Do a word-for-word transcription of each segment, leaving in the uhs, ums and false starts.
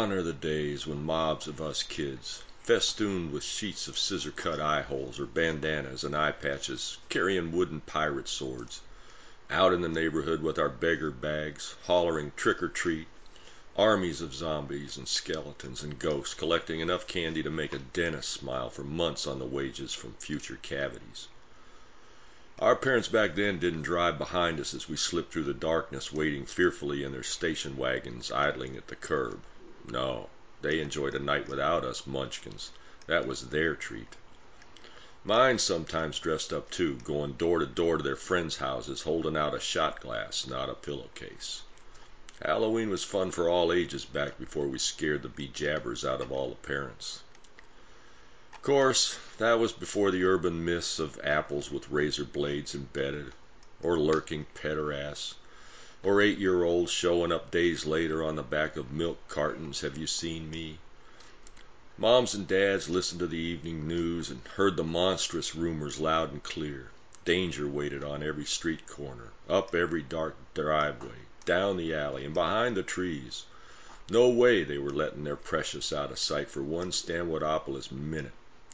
Gone are the days when mobs of us kids, festooned with sheets of scissor-cut eye holes or bandanas and eye patches, carrying wooden pirate swords, out in the neighborhood with our beggar bags, hollering trick or treat, armies of zombies and skeletons and ghosts collecting enough candy to make a dentist smile for months on the wages from future cavities. Our parents back then didn't drive behind us as we slipped through the darkness, waiting fearfully in their station wagons idling at the curb. No, they enjoyed a night without us munchkins. That was their treat. Mine sometimes dressed up too, going door to door to their friends' houses, holding out a shot glass, not a pillowcase. Halloween was fun for all ages back before we scared the bejabbers out of all the parents. Of course, that was before the urban myths of apples with razor blades embedded, or lurking pederasts, or eight-year-olds showing up days later on the back of milk cartons. Have you seen me? Moms and dads listened to the evening news and heard the monstrous rumors loud and clear. Danger waited on every street corner, up every dark driveway, down the alley, and behind the trees. No way they were letting their precious out of sight for one Stanwodopolis minute.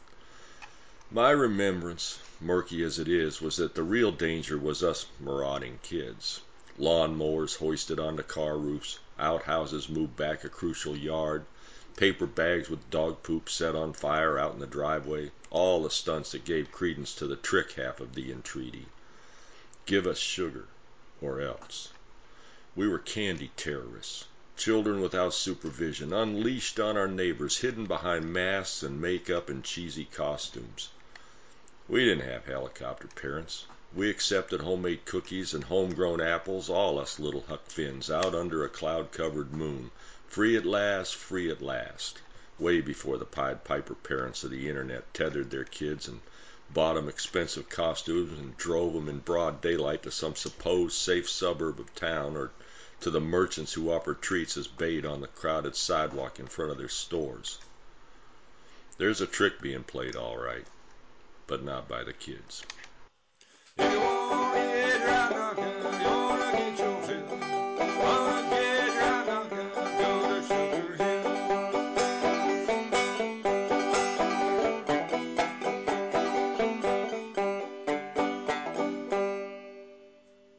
My remembrance, murky as it is, was that the real danger was us marauding kids. Lawn mowers hoisted onto car roofs, outhouses moved back a crucial yard, paper bags with dog poop set on fire out in the driveway, all the stunts that gave credence to the trick half of the entreaty. Give us sugar, or else. We were candy terrorists, children without supervision, unleashed on our neighbors, hidden behind masks and makeup and cheesy costumes. We didn't have helicopter parents. We accepted homemade cookies and homegrown apples, all us little Huck Finns, out under a cloud-covered moon. Free at last, free at last. Way before the Pied Piper parents of the internet tethered their kids and bought 'em expensive costumes and drove 'em in broad daylight to some supposed safe suburb of town, or to the merchants who offered treats as bait on the crowded sidewalk in front of their stores. There's a trick being played, all right, but not by the kids. If you want it right,